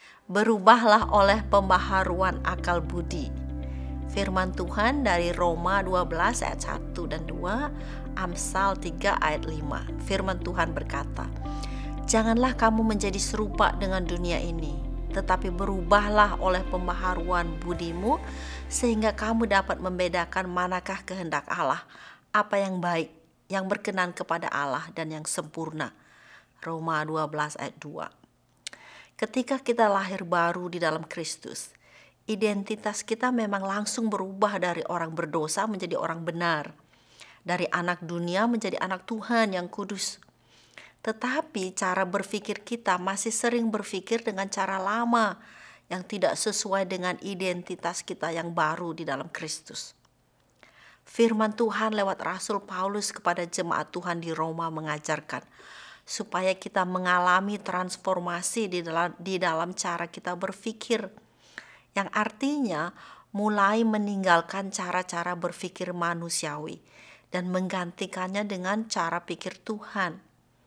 Berubahlah oleh pembaharuan akal budi. Firman Tuhan dari Roma 12 ayat 1 dan 2, Amsal 3 ayat 5. Firman Tuhan berkata, "Janganlah kamu menjadi serupa dengan dunia ini, tetapi berubahlah oleh pembaharuan budimu, sehingga kamu dapat membedakan manakah kehendak Allah, apa yang baik, yang berkenan kepada Allah, dan yang sempurna." Roma 12 ayat 2. Ketika kita lahir baru di dalam Kristus, identitas kita memang langsung berubah dari orang berdosa menjadi orang benar, dari anak dunia menjadi anak Tuhan yang kudus. Tetapi cara berpikir kita masih sering berpikir dengan cara lama yang tidak sesuai dengan identitas kita yang baru di dalam Kristus. Firman Tuhan lewat Rasul Paulus kepada jemaat Tuhan di Roma mengajarkan supaya kita mengalami transformasi di dalam cara kita berpikir, yang artinya mulai meninggalkan cara-cara berpikir manusiawi dan menggantikannya dengan cara pikir Tuhan.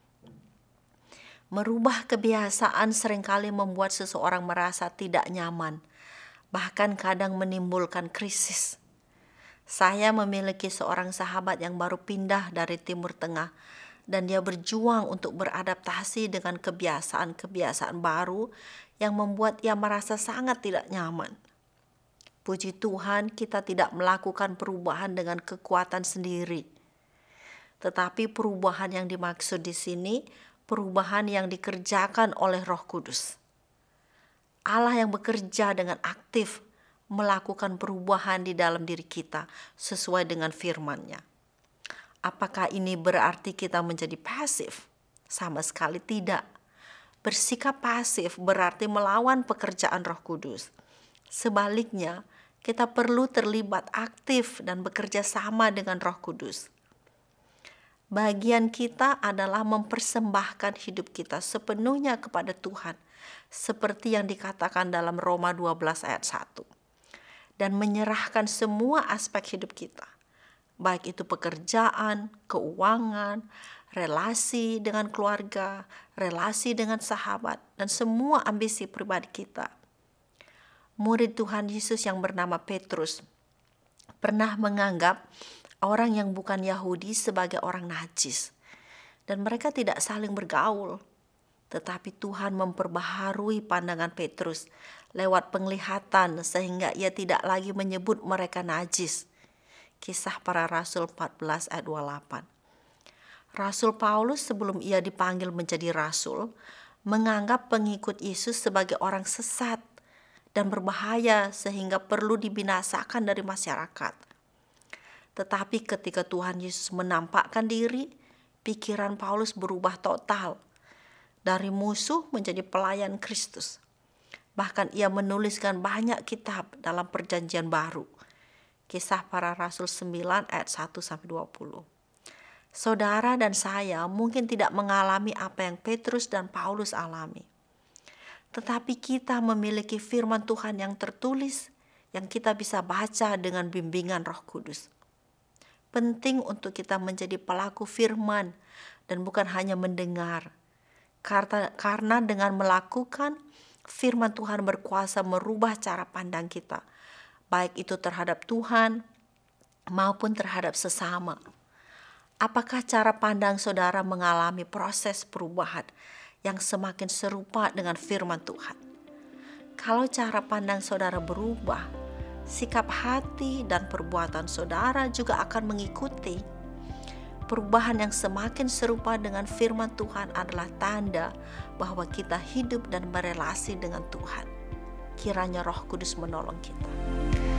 Merubah kebiasaan seringkali membuat seseorang merasa tidak nyaman, bahkan kadang menimbulkan krisis. Saya memiliki seorang sahabat yang baru pindah dari Timur Tengah, dan dia berjuang untuk beradaptasi dengan kebiasaan-kebiasaan baru yang membuat ia merasa sangat tidak nyaman. Puji Tuhan, kita tidak melakukan perubahan dengan kekuatan sendiri. Tetapi perubahan yang dimaksud di sini, perubahan yang dikerjakan oleh Roh Kudus. Allah yang bekerja dengan aktif melakukan perubahan di dalam diri kita sesuai dengan firman-Nya. Apakah ini berarti kita menjadi pasif? Sama sekali tidak. Bersikap pasif berarti melawan pekerjaan Roh Kudus. Sebaliknya, kita perlu terlibat aktif dan bekerja sama dengan Roh Kudus. Bagian kita adalah mempersembahkan hidup kita sepenuhnya kepada Tuhan, seperti yang dikatakan dalam Roma 12 ayat 1. Dan menyerahkan semua aspek hidup kita, baik itu pekerjaan, keuangan, relasi dengan keluarga, relasi dengan sahabat, dan semua ambisi pribadi kita. Murid Tuhan Yesus yang bernama Petrus pernah menganggap orang yang bukan Yahudi sebagai orang najis, dan mereka tidak saling bergaul. Tetapi Tuhan memperbaharui pandangan Petrus lewat penglihatan sehingga ia tidak lagi menyebut mereka najis. Kisah Para Rasul 14 ayat 28. Rasul Paulus sebelum ia dipanggil menjadi rasul, menganggap pengikut Yesus sebagai orang sesat dan berbahaya sehingga perlu dibinasakan dari masyarakat. Tetapi ketika Tuhan Yesus menampakkan diri, pikiran Paulus berubah total. Dari musuh menjadi pelayan Kristus. Bahkan ia menuliskan banyak kitab dalam Perjanjian Baru. Kisah Para Rasul 9 ayat 1-20. Saudara dan saya mungkin tidak mengalami apa yang Petrus dan Paulus alami. Tetapi kita memiliki firman Tuhan yang tertulis yang kita bisa baca dengan bimbingan Roh Kudus. Penting untuk kita menjadi pelaku firman dan bukan hanya mendengar. Karena dengan melakukan, firman Tuhan berkuasa merubah cara pandang kita, baik itu terhadap Tuhan maupun terhadap sesama. Apakah cara pandang saudara mengalami proses perubahan yang semakin serupa dengan firman Tuhan? Kalau cara pandang saudara berubah, sikap hati dan perbuatan saudara juga akan mengikuti. Perubahan yang semakin serupa dengan firman Tuhan adalah tanda bahwa kita hidup dan berelasi dengan Tuhan. Kiranya Roh Kudus menolong kita.